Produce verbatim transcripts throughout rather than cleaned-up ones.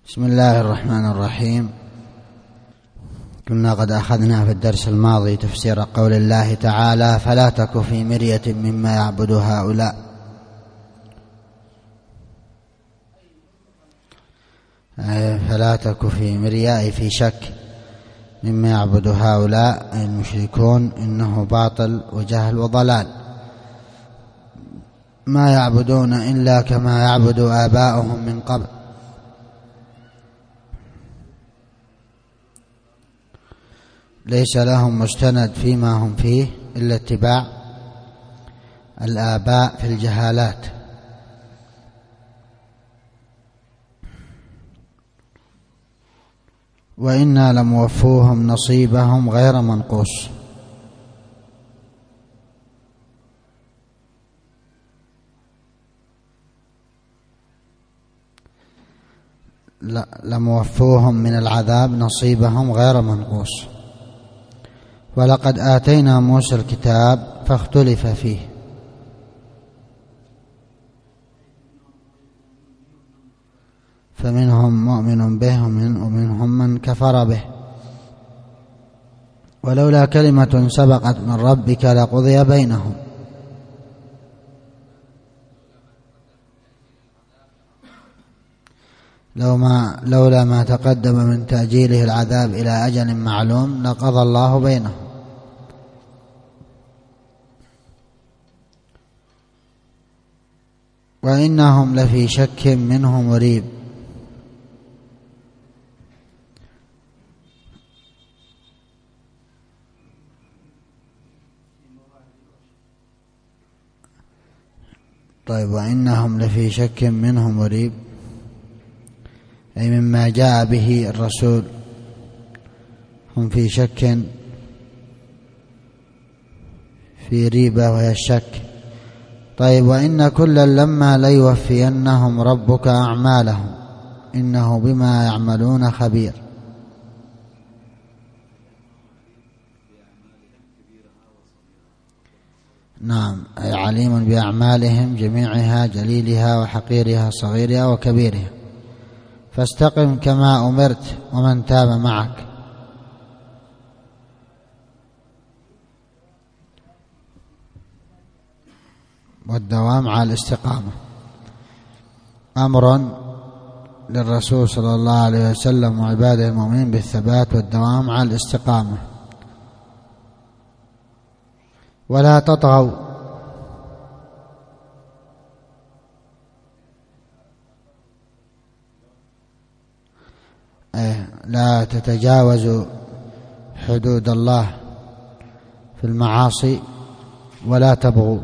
بسم الله الرحمن الرحيم. كنا قد أخذنا في الدرس الماضي تفسير قول الله تعالى: فلا تك في مرية مما يعبد هؤلاء. فلا تك في مرية أي في شك مما يعبد هؤلاء أي المشركون، إنه باطل وجهل وضلال، ما يعبدون إلا كما يعبد آباؤهم من قبل. ليس لهم مستند فيما هم فيه إلا اتباع الآباء في الجهالات. وإنا لموفوهم نصيبهم غير منقوص. لموفوهم من العذاب نصيبهم غير منقوص. ولقد آتينا موسى الكتاب فاختلف فيه فمنهم مؤمن به ومنهم من كفر به، ولولا كلمة سبقت من ربك لقضي بينهم. لو ما لولا ما تقدم من تأجيله العذاب إلى أجل معلوم لقضى الله بينهم. وإنهم لفي شك منه مريب. طيب، وإنهم لفي شك منه مريب أي مما جاء به الرسول، هم في شك، في ريبة وهي الشك. طيب، وإن كلا لما ليوفينهم ربك أعمالهم إنه بما يعملون خبير. نعم، أي عليم بأعمالهم جميعها، جليلها وحقيرها، صغيرها وكبيرها. فاستقم كما أمرت ومن تاب معك. والدوام على الاستقامة أمر للرسول صلى الله عليه وسلم وعباده المؤمنين بالثبات والدوام على الاستقامة. ولا تطغوا لا تتجاوزوا حدود الله في المعاصي ولا تبغوا،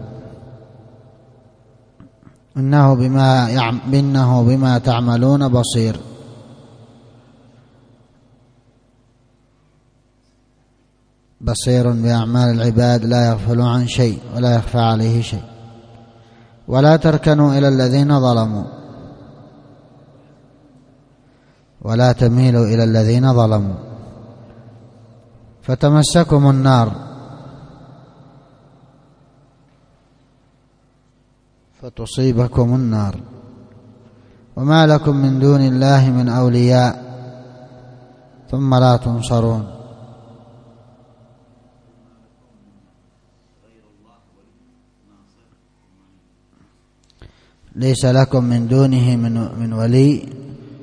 إنه بما يعم إنه بما تعملون بصير. بصير بأعمال العباد لا يغفل عن شيء ولا يخفى عليه شيء. ولا تركنوا إلى الذين ظلموا ولا تميلوا إلى الذين ظلموا فتمسكم النار فتصيبكم النار وما لكم من دون الله من أولياء ثم لا تنصرون. ليس لكم من دونه من ولي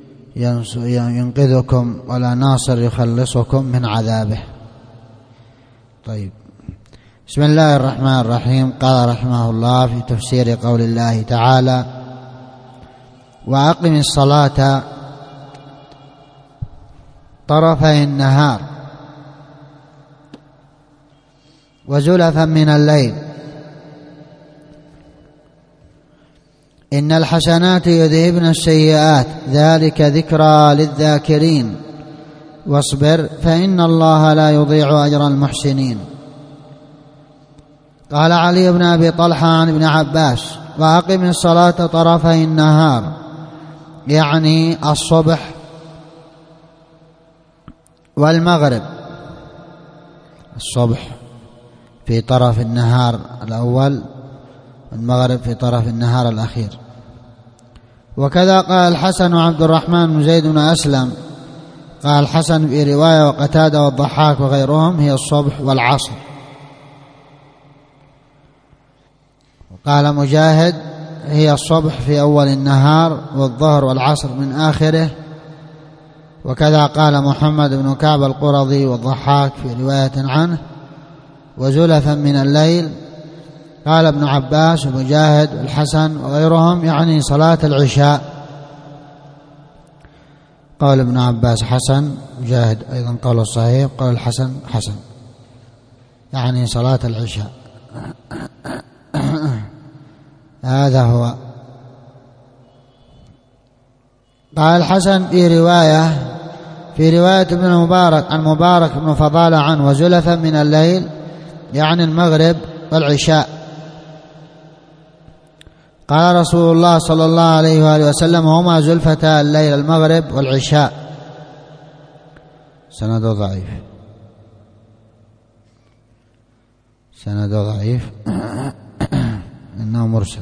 ينقذكم ولا ناصر يخلصكم من عذابه. طيب، بسم الله الرحمن الرحيم. قال رحمه الله في تفسير قول الله تعالى: وأقم الصلاة طرفي النهار وزلفا من الليل إن الحسنات يذهبن السيئات ذلك ذكرى للذاكرين واصبر فإن الله لا يضيع أجر المحسنين. قال علي بن أبي طلحة عن ابن عباس: وأقم الصلاة طرفي النهار، يعني الصبح والمغرب. الصبح في طرف النهار الأول والمغرب في طرف النهار الأخير. وكذا قال الحسن وعبد الرحمن بن زيد بن أسلم. قال الحسن في رواية وقتادة والضحاك وغيرهم هي الصبح والعصر. وقال مجاهد هي الصبح في أول النهار والظهر والعصر من آخره. وكذا قال محمد بن كعب القرظي والضحاك في رواية عنه وزلفا من الليل. قال ابن عباس ومجاهد والحسن وغيرهم يعني صلاة العشاء. قال ابن عباس حسن، مجاهد أيضا قال الصحيح، قال الحسن حسن يعني صلاة العشاء. هذا هو. قال الحسن في رواية في رواية ابن المبارك عن مبارك بن فضالة عنه وزلفا من الليل يعني المغرب والعشاء. قال رسول الله صلى الله عليه وآله وسلم هما زلفتا الليل المغرب والعشاء. سند ضعيف، سند ضعيف إنه مرسل.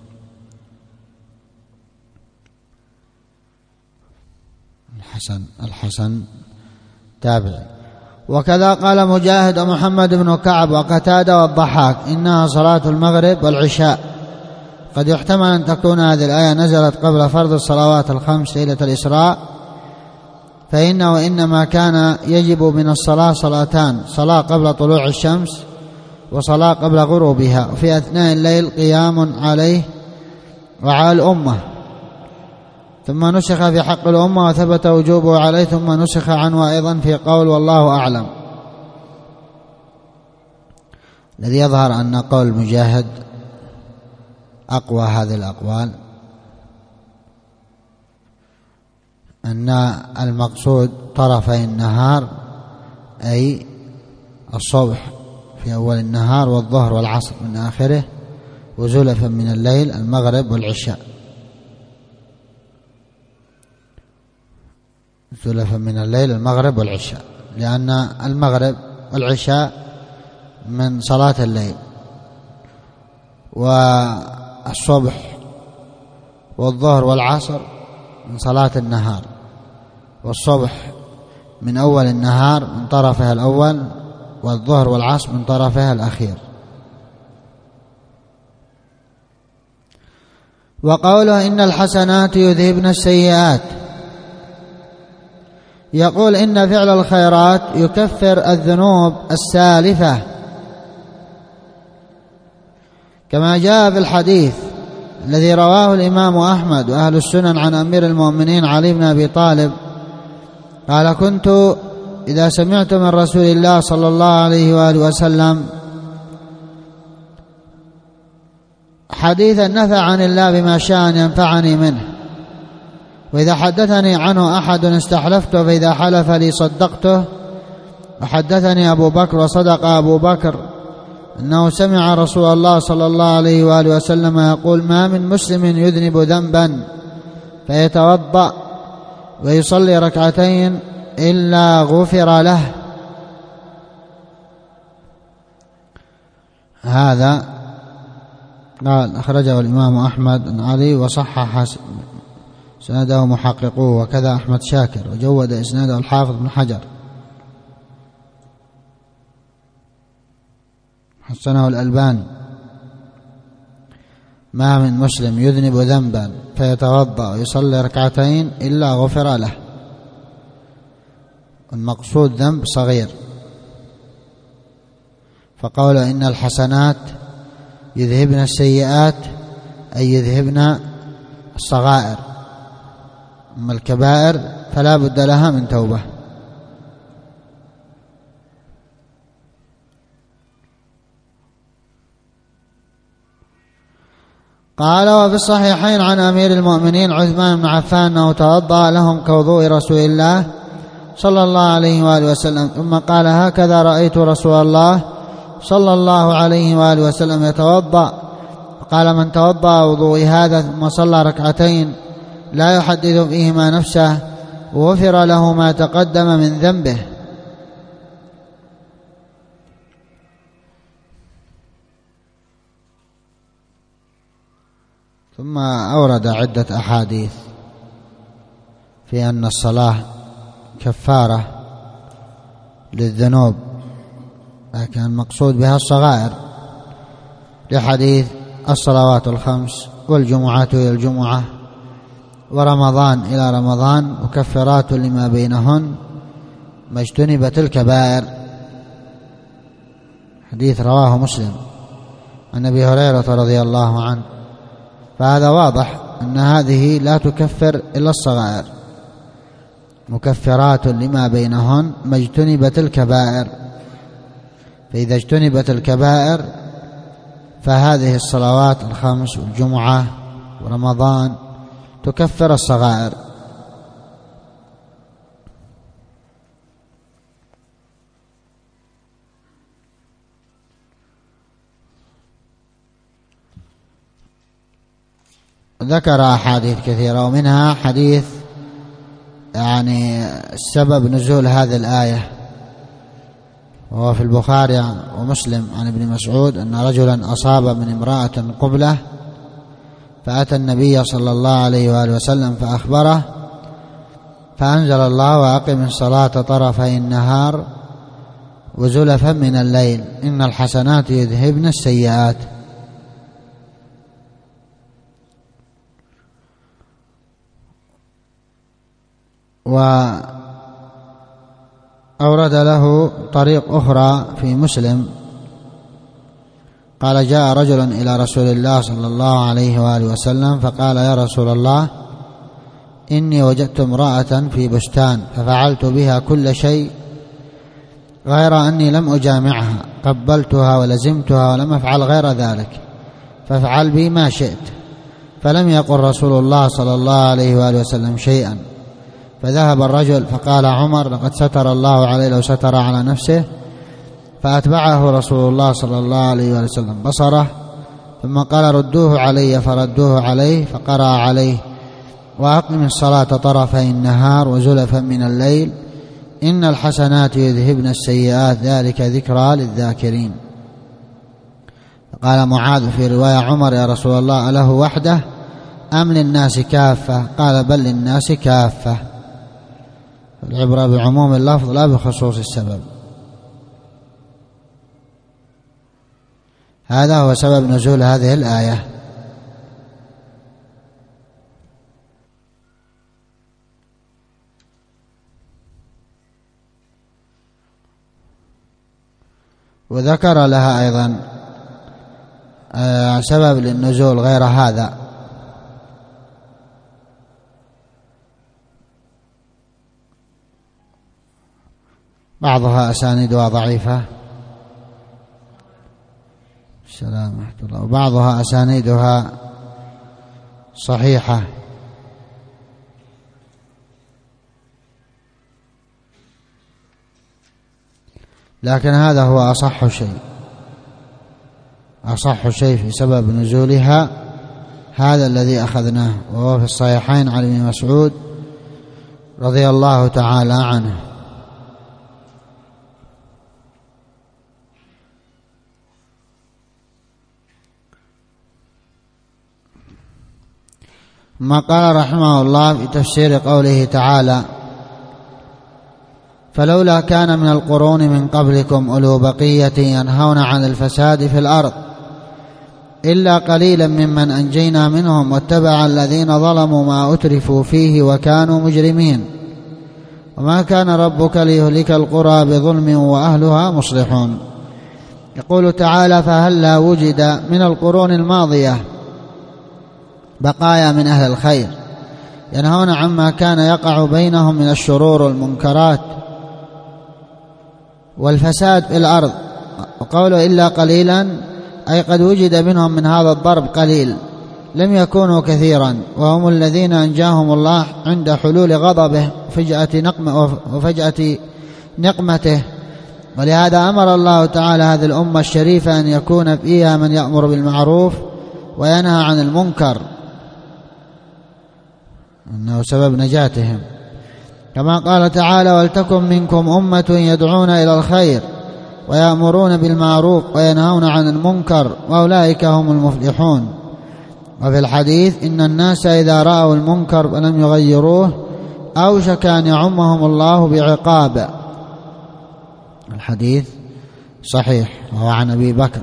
الحسن الحسن تابعي. وكذا قال مجاهد ومحمد بن كعب وقتادة والضحاك إنها صلاة المغرب والعشاء. قد يحتمل أن تكون هذه الآية نزلت قبل فرض الصلوات الخمس ليلة الإسراء، فإنه إنما كان يجب من الصلاة صلاتان: صلاة قبل طلوع الشمس وصلاة قبل غروبها، وفي أثناء الليل قيام عليه وعلى الأمة، ثم نسخ في حق الأمة وثبت وجوبه عليه، ثم نسخ عنه أيضا في قول والله أعلم. الذي يظهر أن قول مجاهد أقوى هذه الأقوال، أن المقصود طرفي النهار أي الصبح في أول النهار والظهر والعصر من آخره، وزلفا من الليل المغرب والعشاء. زلفا من الليل المغرب والعشاء، لأن المغرب والعشاء من صلاة الليل، والصبح والظهر والعصر من صلاة النهار، والصبح من أول النهار من طرفها الأول، والظهر والعصر من طرفها الأخير. وقوله إن الحسنات يذهبن السيئات، يقول إن فعل الخيرات يكفر الذنوب السالفة، كما جاء في الحديث الذي رواه الإمام أحمد وأهل السنن عن أمير المؤمنين علي بن أبي طالب قال: كنت إذا سمعت من رسول الله صلى الله عليه وآله وسلم حديثا نفع عن الله بما شاء أن ينفعني منه، وإذا حدثني عنه أحد استحلفته، فإذا حلف لي صدقته. وحدثني أبو بكر وصدق أبو بكر أنه سمع رسول الله صلى الله عليه وآله وسلم يقول: ما من مسلم يذنب ذنبا فيتوضأ ويصلي ركعتين إلا غفر له. هذا قال أخرجه الإمام أحمد بن علي وصحح سنده محققوه، وكذا أحمد شاكر، وجود إسناده الحافظ بن حجر، حسنه الألباني. ما من مسلم يذنب ذنبا فيتوضأ ويصلي ركعتين إلا غفر له. المقصود ذنب صغير، فقول إن الحسنات يذهبن السيئات أي يذهبن الصغائر، أما الكبائر فلا بد لها من توبة. قال: وفي الصحيحين عن أمير المؤمنين عثمان بن عفان أنه توضأ لهم كوضوء رسول الله صلى الله عليه وآله وسلم، ثم قال: هكذا رأيت رسول الله صلى الله عليه وآله وسلم يتوضأ. قال: من توضأ وضوء هذا ثم صلى ركعتين لا يحدث فيهما نفسه وغفر له ما تقدم من ذنبه. ثم أورد عدة أحاديث في أن الصلاة كفارة للذنوب، لكن المقصود بها الصغائر، لحديث الصلوات الخمس والجمعة إلى الجمعة ورمضان إلى رمضان مكفرات لما بينهن ما اجتنبت الكبائر، حديث رواه مسلم عن أبي هريرة رضي الله عنه. فهذا واضح أن هذه لا تكفر إلا الصغائر، مكفرات لما بينهن ما اجتنبت الكبائر، فإذا اجتنبت الكبائر فهذه الصلوات الخمس والجمعة ورمضان تكفر الصغائر. ذكر أحاديث كثيرة، ومنها حديث يعني سبب نزول هذه الآية، وهو في البخاري ومسلم عن ابن مسعود أن رجلا أصاب من امرأة قبلة فأتى النبي صلى الله عليه وآله وسلم فأخبره، فأنزل الله وأقم الصلاة طرفي النهار وزلفا من الليل إن الحسنات يذهبن السيئات. وأورد له طريق أخرى في مسلم قال جاء رجل إلى رسول الله صلى الله عليه وآله وسلم فقال يا رسول الله إني وجدت امرأة في بستان ففعلت بها كل شيء غير أني لم أجامعها، قبلتها ولزمتها ولم أفعل غير ذلك، فافعل بي ما شئت. فلم يقل رسول الله صلى الله عليه وآله وسلم شيئا، فذهب الرجل فقال عمر لقد ستر الله عليه لو ستر على نفسه، فأتبعه رسول الله صلى الله عليه وسلم بصره، ثم قال ردوه علي، فردوه عليه، فقرأ عليه وأقم الصلاة طرفي النهار وزلفا من الليل إن الحسنات يذهبن السيئات ذلك ذكرى للذاكرين. قال معاذ في رواية عمر يا رسول الله أله وحده أم للناس كافة؟ قال بل للناس كافة. العبرة بعموم اللفظ لا بخصوص السبب. هذا هو سبب نزول هذه الآية. وذكر لها أيضا سبب للنزول غير هذا، بعضها أسانيدها ضعيفة السلام ورحمة الله، وبعضها أسانيدها صحيحة، لكن هذا هو أصح شيء، أصح شيء في سبب نزولها هذا الذي أخذناه، وهو في الصحيحين عن ابن مسعود رضي الله تعالى عنه. ما قال رحمه الله في تفسير قوله تعالى فلولا كان من القرون من قبلكم أولو بقية ينهون عن الفساد في الأرض إلا قليلا ممن أنجينا منهم واتبع الذين ظلموا ما أترفوا فيه وكانوا مجرمين وما كان ربك ليهلك القرى بظلم وأهلها مصلحون. يقول تعالى فهلا وجد من القرون الماضية بقايا من أهل الخير ينهون عما كان يقع بينهم من الشرور والمنكرات والفساد في الأرض. وقوله إلا قليلا أي قد وجد منهم من هذا الضرب قليل، لم يكونوا كثيرا، وهم الذين أنجاهم الله عند حلول غضبه وفجأة نقمة وفجأة نقمته. ولهذا أمر الله تعالى هذه الأمة الشريفة أن يكون فيها من يأمر بالمعروف وينهى عن المنكر، أنه سبب نجاتهم، كما قال تعالى ولتكن منكم أمة يدعون إلى الخير ويأمرون بالمعروف وينهون عن المنكر وأولئك هم المفلحون. وفي الحديث إن الناس إذا رأوا المنكر ولم يغيروه أوشك أن يعمهم الله بعقاب. الحديث صحيح وهو عن أبي بكر.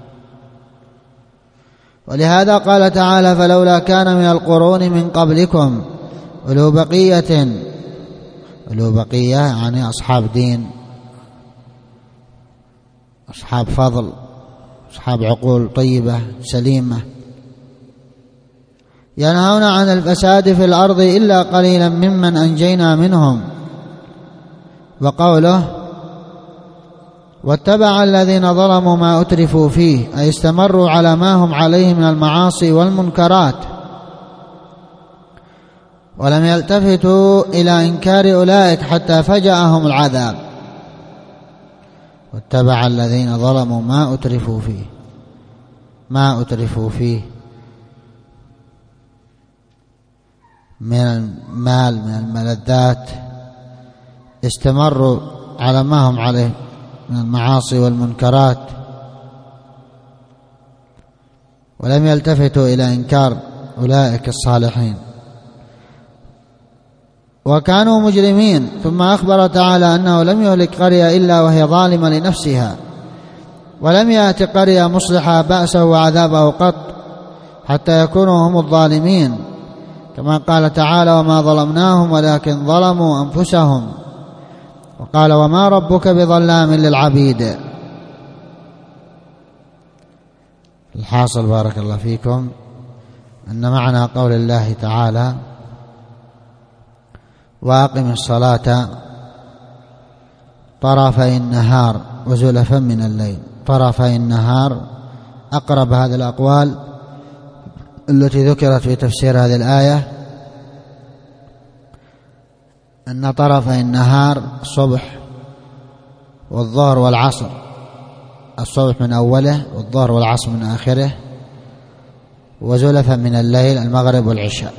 ولهذا قال تعالى فلولا كان من القرون من قبلكم أولو بقية، أولو بقية يعني أصحاب دين، أصحاب فضل، أصحاب عقول طيبة سليمة، ينهون عن الفساد في الأرض إلا قليلا ممن أنجينا منهم. وقوله واتبع الذين ظلموا ما أترفوا فيه، أي استمروا على ما هم عليه من المعاصي والمنكرات ولم يلتفتوا إلى إنكار أولئك حتى فجأهم العذاب. واتبع الذين ظلموا ما أترفوا فيه، ما أترفوا فيه من المال من الملذات، استمروا على ما هم عليه من المعاصي والمنكرات ولم يلتفتوا إلى إنكار أولئك الصالحين وكانوا مجرمين. ثم أخبر تعالى أنه لم يهلك قرية إلا وهي ظالمة لنفسها، ولم يأت قرية مصلحة بأسه وعذابه قط حتى يكونوا هم الظالمين، كما قال تعالى وما ظلمناهم ولكن ظلموا أنفسهم. وقال وما ربك بظلام للعبيد. الحاصل بارك الله فيكم أن معنى قول الله تعالى وأقم الصلاة طرفي النهار وزلفا من الليل، طرفي النهار أقرب هذه الأقوال التي ذكرت في تفسير هذه الآية أن طرفي النهار الصبح والظهر والعصر، الصبح من أوله والظهر والعصر من آخره، وزلفا من الليل المغرب والعشاء.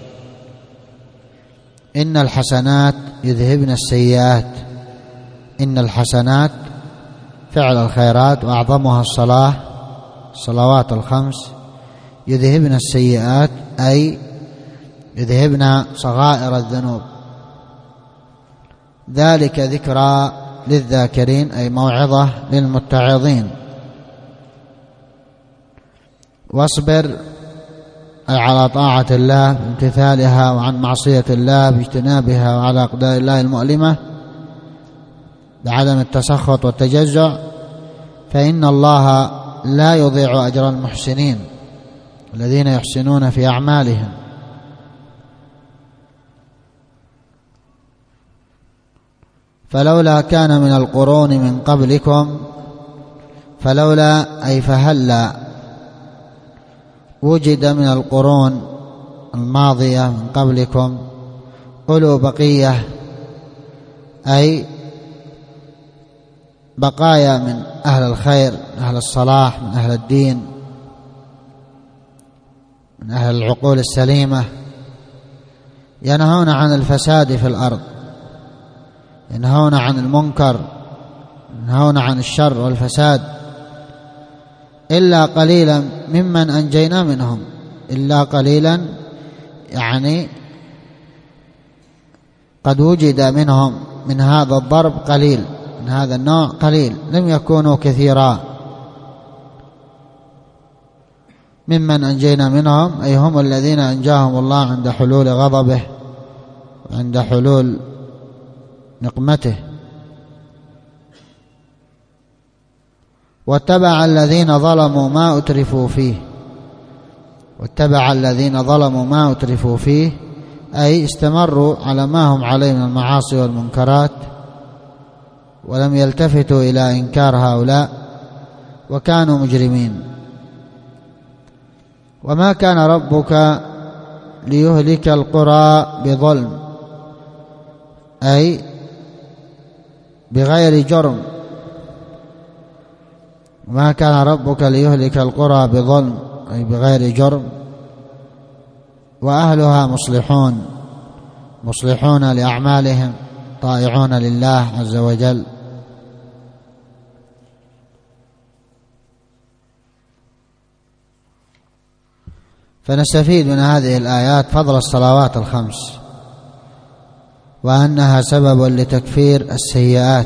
إن الحسنات يذهبن السيئات، إن الحسنات فعل الخيرات وأعظمها الصلاة، الصلوات الخمس، يذهبن السيئات أي يذهبن صغائر الذنوب، ذلك ذكرى للذاكرين أي موعظة للمتعظين. واصبر أي على طاعة الله بامتثالها وعن معصية الله باجتنابها وعلى أقدار الله المؤلمة بعدم التسخط والتجزع، فإن الله لا يضيع أجر المحسنين الذين يحسنون في أعمالهم. فلولا كان من القرون من قبلكم، فلولا أي فهلا وجد من القرون الماضية من قبلكم أولو بقية أي بقايا من أهل الخير، من أهل الصلاح، من أهل الدين، من أهل العقول السليمة، ينهون عن الفساد في الأرض، ينهون عن المنكر، ينهون عن الشر والفساد، إلا قليلا ممن أنجينا منهم. إلا قليلا يعني قد وجد منهم من هذا الضرب قليل، من هذا النوع قليل، لم يكونوا كثيرا. ممن أنجينا منهم أي هم الذين أنجاهم الله عند حلول غضبه وعند حلول نقمته. واتبع الذين ظلموا ما أترفوا فيه، واتبع الذين ظلموا ما أترفوا فيه أي استمروا على ما هم عليه من المعاصي والمنكرات ولم يلتفتوا إلى إنكار هؤلاء وكانوا مجرمين. وما كان ربك ليهلك القرى بظلم أي بغير جرم، ما كان ربك ليهلك القرى بظلم أي بغير جرم، وأهلها مصلحون، مصلحون لأعمالهم، طائعون لله عز وجل. فنستفيد من هذه الآيات فضل الصلوات الخمس، وأنها سبب لتكفير السيئات،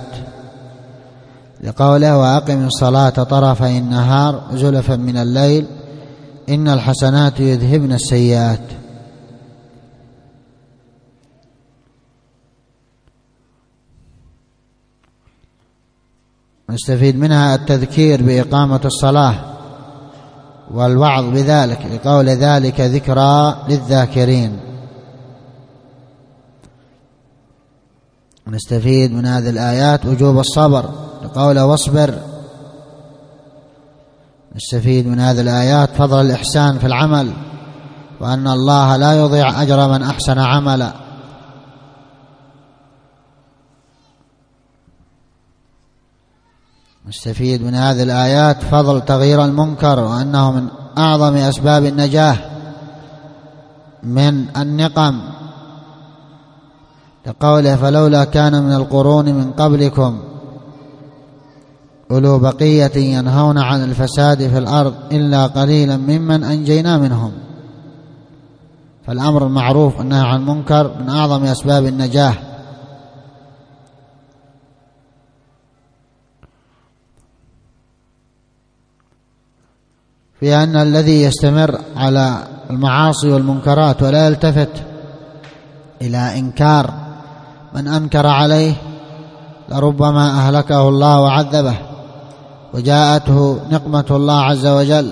لقوله وأقم الصلاة طرفي النهار زلفا من الليل إن الحسنات يذهبن السيئات. نستفيد منها التذكير بإقامة الصلاة والوعظ بذلك، لقول ذلك ذكرى للذاكرين. نستفيد من هذه الآيات وجوب الصبر، لقول واصبر. نستفيد من هذه الآيات فضل الإحسان في العمل، وأن الله لا يضيع أجر من أحسن عملا. نستفيد من هذه الآيات فضل تغيير المنكر، وأنه من أعظم أسباب النجاة من النقم، لقوله فلولا كان من القرون من قبلكم أولو بقية ينهون عن الفساد في الأرض إلا قليلا ممن أنجينا منهم. فالأمر المعروف والنهي عن المنكر من أعظم أسباب النجاة. في أن الذي يستمر على المعاصي والمنكرات ولا يلتفت إلى إنكار من أنكر عليه لربما أهلكه الله وعذبه وجاءته نقمة الله عز وجل.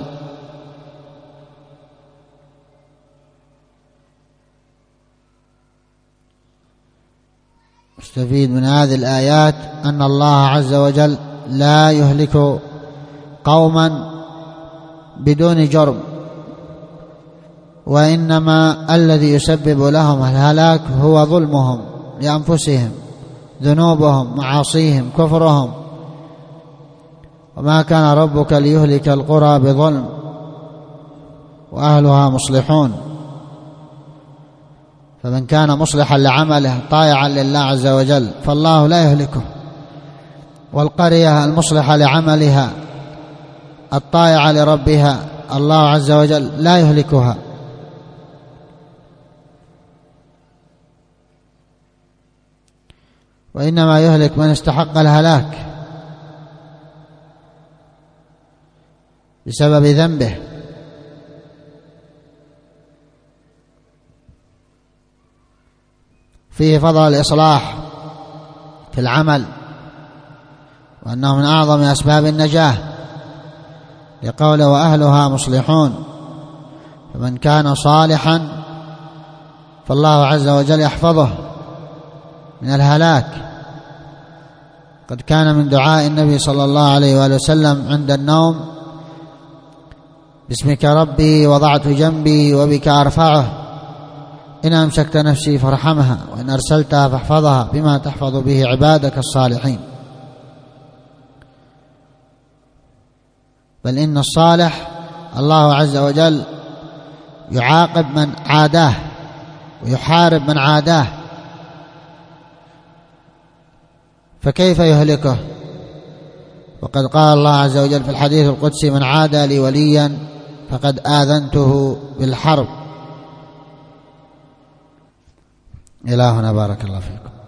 نستفيد من هذه الآيات أن الله عز وجل لا يهلك قوما بدون جرم، وإنما الذي يسبب لهم الهلاك هو ظلمهم لأنفسهم، ذنوبهم، معاصيهم، كفرهم. وما كان ربك ليهلك القرى بظلم وأهلها مصلحون. فمن كان مصلحا لعمله طائعا لله عز وجل فالله لا يهلكه، والقرية المصلحة لعملها الطائعة لربها الله عز وجل لا يهلكها. وإنما يهلك من استحق الهلاك بسبب ذنبه. فيه فضل الإصلاح في العمل، وأنه من أعظم أسباب النجاة، لقوله وأهلها مصلحون. فمن كان صالحا فالله عز وجل يحفظه من الهلاك. قد كان من دعاء النبي صلى الله عليه وآله وسلم عند النوم باسمك ربي وضعت جنبي وبك أرفعه، إن أمسكت نفسي فارحمها وإن أرسلتها فاحفظها بما تحفظ به عبادك الصالحين. بل إن الصالح الله عز وجل يعاقب من عاداه ويحارب من عاداه، فكيف يهلكه؟ وقد قال الله عز وجل في الحديث القدسي من عادى لي وليا فقد آذنته بالحرب. إلهنا بارك الله فيكم.